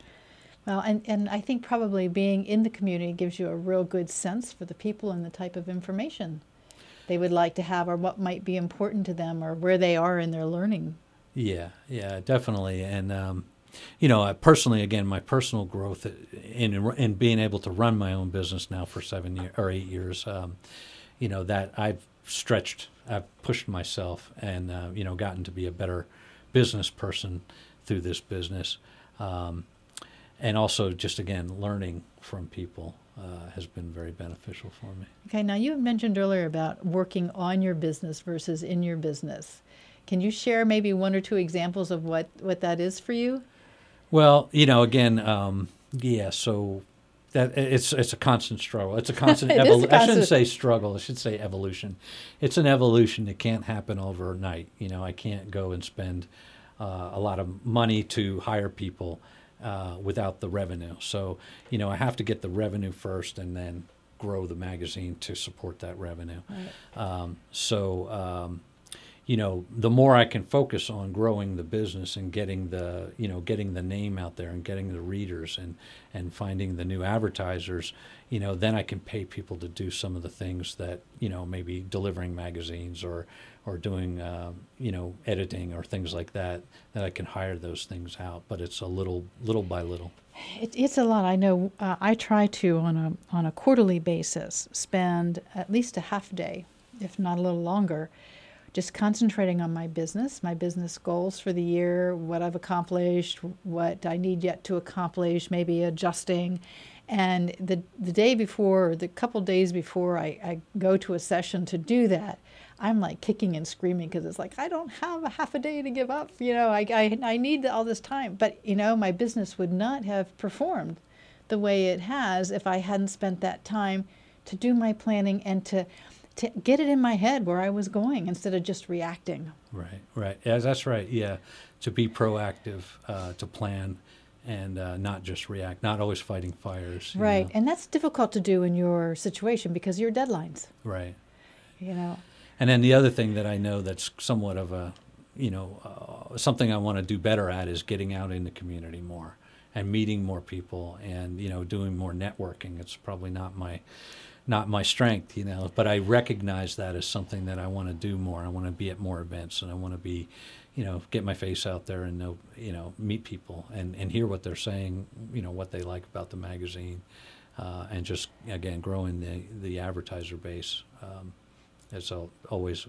well, and, and I think probably being in the community gives you a real good sense for the people and the type of information they would like to have or what might be important to them or where they are in their learning. Yeah, yeah, definitely. And, um, you know, I personally, again, my personal growth in in being able to run my own business now for seven years or eight years, um, you know, that I've stretched, I've pushed myself and, uh, you know, gotten to be a better business person through this business. Um, and also just, again, learning from people uh, has been very beneficial for me. Okay, now you mentioned earlier about working on your business versus in your business. Can you share maybe one or two examples of what, what that is for you? Well, you know, again, um, yeah, so that it's it's a constant struggle. It's a constant It is a evolution. I shouldn't constant- say struggle. I should say evolution. It's an evolution. It can't happen overnight. You know, I can't go and spend uh, a lot of money to hire people uh, without the revenue. So, you know, I have to get the revenue first and then grow the magazine to support that revenue. Right. Um, so, um, you know, the more I can focus on growing the business and getting the, you know, getting the name out there and getting the readers and, and finding the new advertisers, you know, then I can pay people to do some of the things that, you know, maybe delivering magazines or, or doing, um, you know, editing or things like that, that I can hire those things out. But it's a little, little by little. It, it's a lot. I know uh, I try to, on a, on a quarterly basis, spend at least a half day, if not a little longer, just concentrating on my business, my business goals for the year, what I've accomplished, what I need yet to accomplish, maybe adjusting. And the the day before, or the couple days before I, I go to a session to do that, I'm like kicking and screaming because it's like, I don't have a half a day to give up. You know, I, I, I need all this time. But, you know, my business would not have performed the way it has if I hadn't spent that time to do my planning and to to get it in my head where I was going instead of just reacting. Right, right. Yeah, that's right. Yeah, to be proactive, uh, to plan, and uh, not just react. Not always fighting fires. you Right. know. And that's difficult to do in your situation because of your deadlines, Right. you know. And then the other thing that I know that's somewhat of a, you know, uh, something I want to do better at is getting out in the community more and meeting more people and, you know, doing more networking. It's probably not my not my strength, you know, but I recognize that as something that I want to do more. I want to be at more events and I want to be, you know, get my face out there and know, you know, meet people and, and hear what they're saying, you know, what they like about the magazine, uh, and just, again, growing the, the advertiser base. Um, it's al- always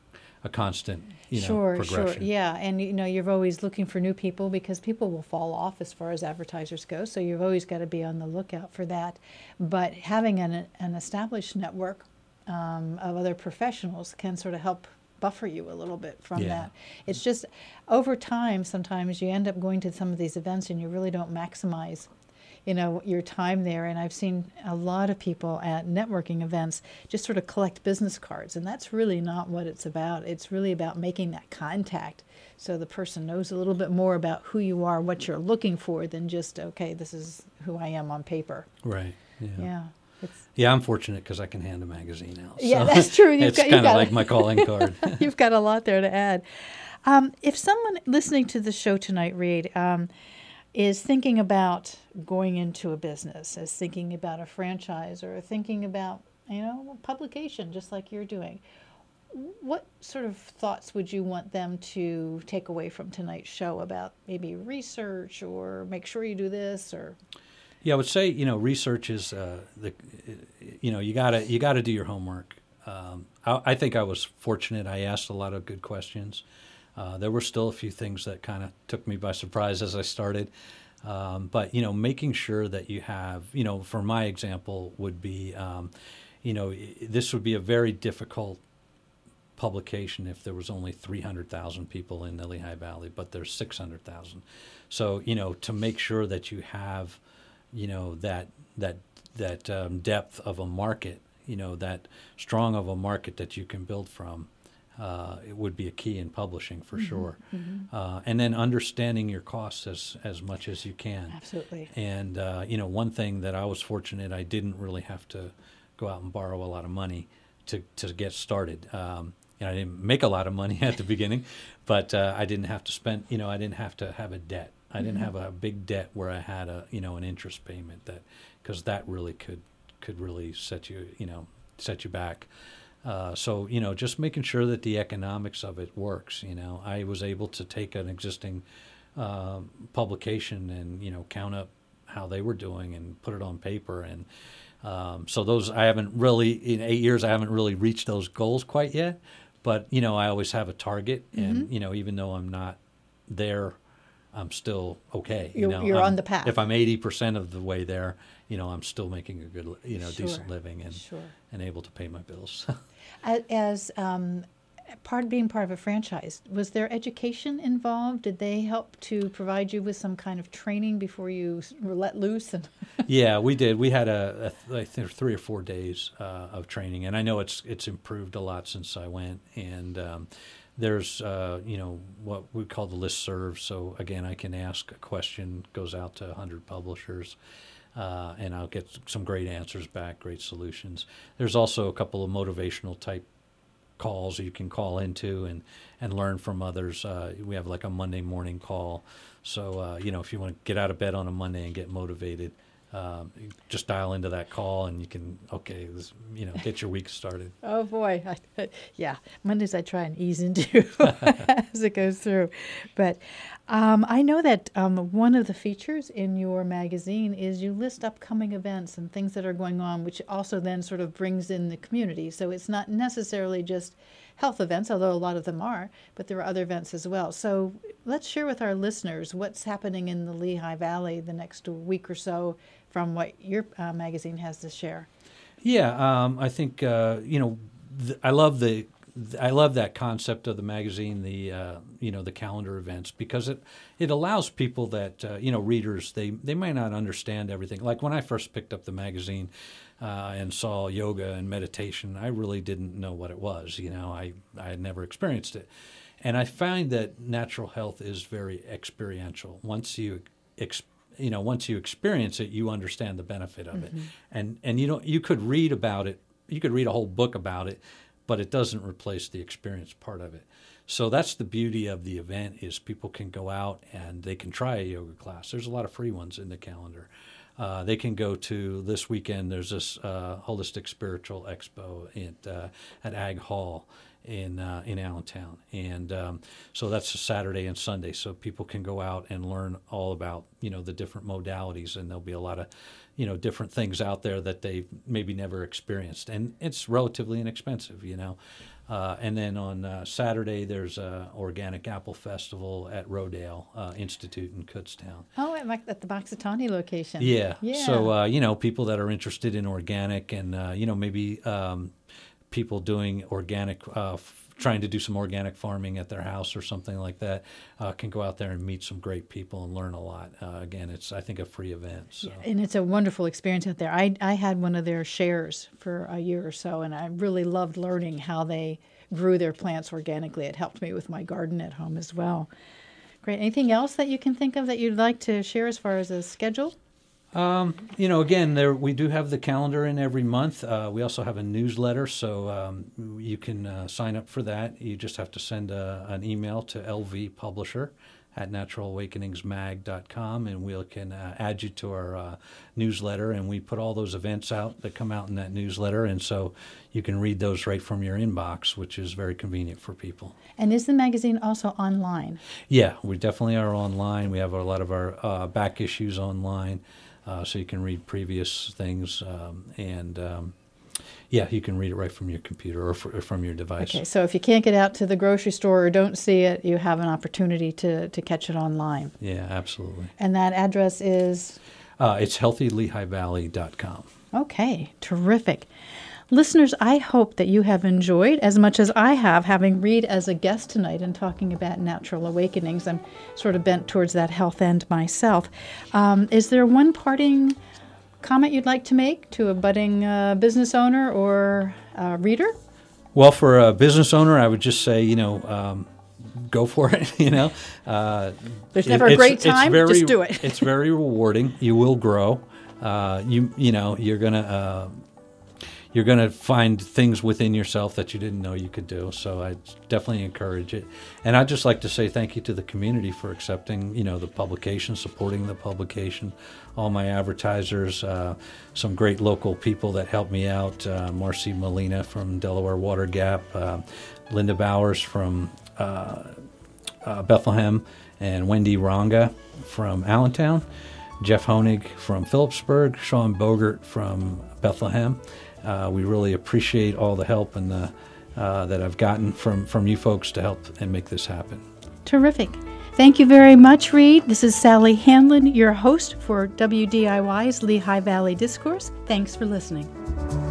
a constant, you know, Sure, progression. sure. Yeah. And, you know, you're always looking for new people because people will fall off as far as advertisers go. So you've always got to be on the lookout for that. But having an, an established network um, of other professionals can sort of help buffer you a little bit from Yeah. that. It's just over time, sometimes you end up going to some of these events and you really don't maximize you know, your time there. And I've seen a lot of people at networking events just sort of collect business cards, and that's really not what it's about. It's really about making that contact so the person knows a little bit more about who you are, what you're looking for, than just, okay, this is who I am on paper. Right. Yeah. Yeah. It's, yeah, I'm fortunate because I can hand a magazine out. yeah, so that's true. You've it's got, kind of got like my calling card. You've got a lot there to add. Um, if someone listening to the show tonight, Reed, um, is thinking about going into a business, is thinking about a franchise, or thinking about, you know, publication, just like you're doing, what sort of thoughts would you want them to take away from tonight's show about maybe research, or make sure you do this, or? Yeah, I would say, you know, research is uh, the, you know, you gotta you gotta do your homework. Um, I, I think I was fortunate. I asked a lot of good questions. Uh, there were still a few things that kind of took me by surprise as I started. Um, but, you know, making sure that you have, you know, for my example would be, um, you know, this would be a very difficult publication if there was only three hundred thousand people in the Lehigh Valley, but there's six hundred thousand. So, you know, to make sure that you have, you know, that that that um, depth of a market, you know, that strong of a market that you can build from, uh, it would be a key in publishing for mm-hmm, sure. Mm-hmm. Uh, and then understanding your costs as, as much as you can. Absolutely. And, uh, you know, one thing that I was fortunate, I didn't really have to go out and borrow a lot of money to, to get started. Um, you know, I didn't make a lot of money at the beginning, but uh, I didn't have to spend, you know, I didn't have to have a debt. I didn't mm-hmm. have a big debt where I had a, you know, an interest payment, that, because that really could, could really set you, you know, set you back. Uh, so, you know, just making sure that the economics of it works. You know, I was able to take an existing uh, publication and, you know, count up how they were doing and put it on paper. And um, so those, I haven't really, in eight years, I haven't really reached those goals quite yet. But, you know, I always have a target. Mm-hmm. And, you know, even though I'm not there, I'm still okay. You you're know, you're I'm, on the path. If I'm eighty percent of the way there, you know, I'm still making a good, you know, sure. decent living and sure. and able to pay my bills. As um, part of being part of a franchise, was there education involved? Did they help to provide you with some kind of training before you were let loose? And yeah, we did. We had a, a I think three or four days uh, of training, and I know it's it's improved a lot since I went. And um, there's uh, you know, what we call the listserv. So again, I can ask a question, goes out to one hundred publishers. Uh, and I'll get some great answers back, great solutions. There's also a couple of motivational type calls you can call into and, and learn from others. Uh, we have like a Monday morning call. So, uh, you know, if you want to get out of bed on a Monday and get motivated, um, just dial into that call and you can, okay, this, you know, get your week started. Oh, boy. I, yeah. Mondays I try and ease into as it goes through. But um, I know that um, one of the features in your magazine is you list upcoming events and things that are going on, which also then sort of brings in the community. So it's not necessarily just health events, although a lot of them are, but there are other events as well. So let's share with our listeners what's happening in the Lehigh Valley the next week or so from what your uh, magazine has to share. Yeah, um, I think uh, you know, th- I love the, th- I love that concept of the magazine, the uh, you know, the calendar events, because it it allows people that uh, you know, readers, they they might not understand everything. Like when I first picked up the magazine uh, and saw yoga and meditation, I really didn't know what it was. You know, I I had never experienced it, and I find that natural health is very experiential. Once you experience You know, once you experience it, you understand the benefit of mm-hmm. it, and and you know, you could read about it, you could read a whole book about it, but it doesn't replace the experience part of it. So that's the beauty of the event, is people can go out and they can try a yoga class. There's a lot of free ones in the calendar. Uh, they can go to this weekend. There's this uh, holistic spiritual expo at uh, at Ag Hall in uh, in Allentown, and um, so that's a Saturday and Sunday. So people can go out and learn all about, you know, the different modalities, and there'll be a lot of, you know, different things out there that they've maybe never experienced, and it's relatively inexpensive, you know. Uh, and then on uh, Saturday, there's a organic apple festival at Rodale uh, Institute in Kutztown. Oh, at, at the Moxitani location. Yeah. yeah. So, uh, you know, people that are interested in organic and, uh, you know, maybe um, people doing organic uh, f- trying to do some organic farming at their house or something like that uh, can go out there and meet some great people and learn a lot. Uh, again, it's, I think, a free event. So. And it's a wonderful experience out there. I, I had one of their shares for a year or so, and I really loved learning how they grew their plants organically. It helped me with my garden at home as well. Great. Anything else that you can think of that you'd like to share as far as a schedule? Um, you know, again, there we do have the calendar in every month. Uh, we also have a newsletter, so um, you can uh, sign up for that. You just have to send a, an email to L V Publisher at natural awakenings mag dot com, and we can uh, add you to our uh, newsletter. And we put all those events out that come out in that newsletter, and so you can read those right from your inbox, which is very convenient for people. And is the magazine also online? Yeah, we definitely are online. We have a lot of our uh, back issues online. Uh, so you can read previous things, um, and um, yeah, you can read it right from your computer or, for, or from your device. Okay, so if you can't get out to the grocery store or don't see it, you have an opportunity to, to catch it online. Yeah, absolutely. And that address is? Uh, it's healthy lehigh valley dot com. Okay, terrific. Listeners, I hope that you have enjoyed as much as I have having Reed as a guest tonight and talking about natural awakenings. I'm sort of bent towards that health end myself. Um, is there one parting comment you'd like to make to a budding uh, business owner or uh, reader? Well, for a business owner, I would just say, you know, um, go for it. You know, uh, there's never a great it's, time. It's very, just do it. It's very rewarding. You will grow. Uh, you you know, you're gonna. Uh, You're going to find things within yourself that you didn't know you could do. So I definitely encourage it. And I'd just like to say thank you to the community for accepting, you know, the publication, supporting the publication, all my advertisers, uh, some great local people that helped me out, uh, Marcy Molina from Delaware Water Gap, uh, Linda Bowers from uh, uh, Bethlehem, and Wendy Ranga from Allentown, Jeff Honig from Phillipsburg, Sean Bogert from Bethlehem. Uh, we really appreciate all the help and the, uh, that I've gotten from, from you folks to help and make this happen. Terrific. Thank you very much, Reed. This is Sally Hanlon, your host for W D I Y's Lehigh Valley Discourse. Thanks for listening.